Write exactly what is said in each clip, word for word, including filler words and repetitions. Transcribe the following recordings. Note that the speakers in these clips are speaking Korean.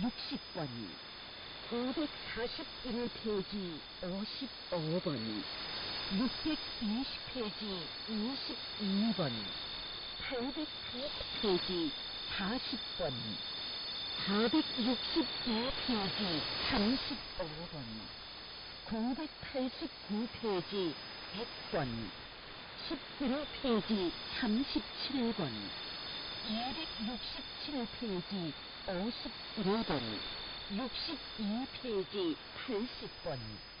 육십 번, 구백사십일 페이지 오십오 번, 육백이십 페이지 이십이 번, 팔백구 페이지 사십 번, 사백육십이 페이지 삼십오 번, 구백팔십구 페이지 백 번, 십구 페이지 삼십칠 번, 이백육십칠 페이지 오십일 번, 육십이 페이지 팔십 번,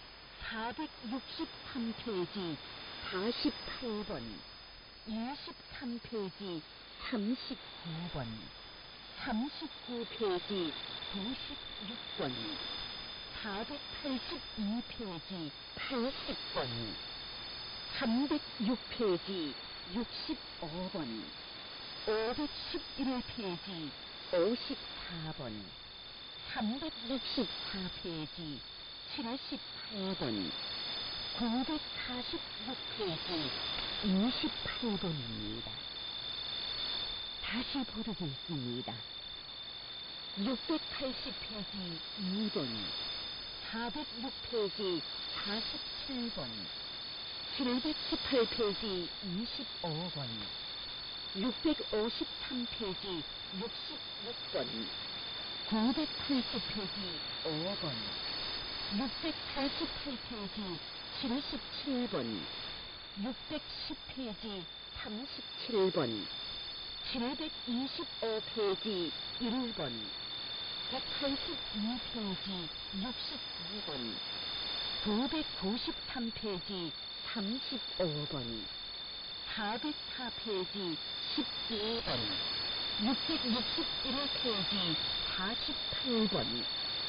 사백육십삼 페이지 사십팔 번, 이십삼 페이지 삼십구 번, 삼십구 페이지 구십육 번, 사백팔십이 페이지 팔십 번, 삼백육 페이지 육십오 번, 오백십일 페이지 오십사 번, 삼백육십사 페이지 칠십팔 번, 구백사십육 페이지 이십팔 번입니다. 다시 보도겠습니다. 육백팔십 페이지 이 번, 사백육 페이지 사십칠 번, 칠백십팔 페이지 이십오 번, 육백오십삼 페이지 육십육 번, 구백팔십 페이지 오 번, 육백팔십팔 페이지 칠십칠 번, 육백십 페이지 삼십칠 번, 칠백이십오 페이지 일 번, 백팔십이 페이지 육십이 번, 구백구십삼 페이지 삼십오 번, 사백사 페이지 십이 번, 육백육십일 페이지 사십팔 번,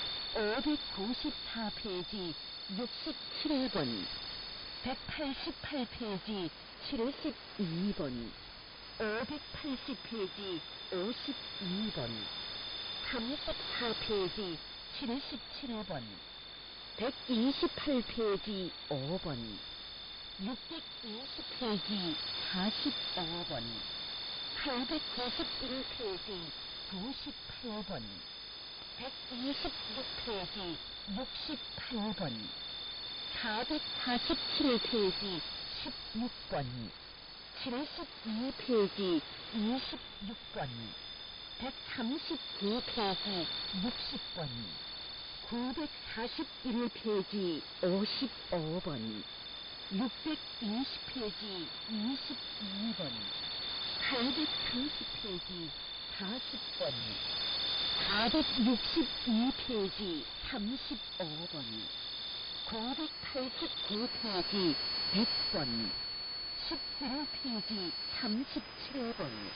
오백구십사 페이지 육십칠 번, 백팔십팔 페이지 칠십이 번, 오백팔십 페이지 오십이 번, 삼십사 페이지 칠십칠 번, 백이십팔 페이지 오 번, 육백이십 페이지 사십오 번, 팔백구십일 페이지 구십팔 번, 백이십육 페이지 육십팔 번, 사백사십칠 페이지 십육 번, 칠십이 페이지 이십육 번, 백삼십구 페이지 육십 번, 구백사십일 페이지 오십오 번, 육백이십 페이지 이십이 번, 팔백삼십 페이지 사십 번, 사백육십이 페이지 삼십오 번, 구백팔십구 페이지 백 번, 십구 페이지 삼십칠 번,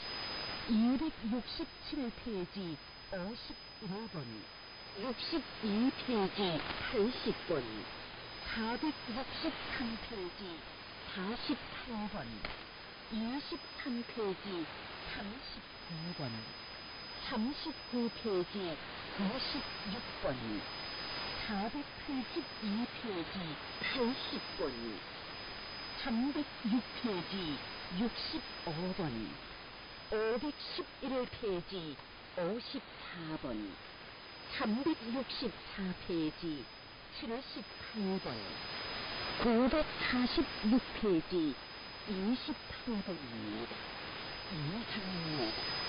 이백육십칠 페이지 오십일 번, 육십이 페이지 팔십 번, 사백육십삼 페이지 사십팔 번, 이십삼 페이지 삼십구 번, 삼십구 페이지 구십육 번, 사백팔십이 페이지 팔십 번, 삼백육 페이지 육십오 번, 오백십일 페이지 오십사 번, 삼백육십사 페이지 칠십팔 번, 구백사십육 페이지 이십팔 번입니다. 이상입니다.